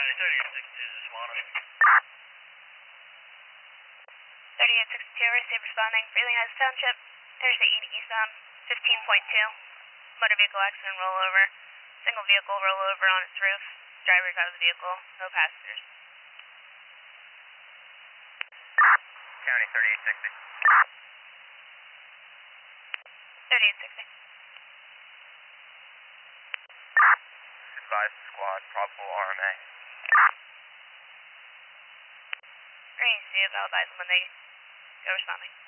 County 3862, this is Juana. 3862, receive responding. Freely Heights Township, Interstate 80 eastbound, 15.2. Motor vehicle accident rollover. Single vehicle rollover on its roof. Driver's out of the vehicle. No passengers. County 3860. 3860. Advise squad, probable RMA. Green, see if I'll advise them when they go responding.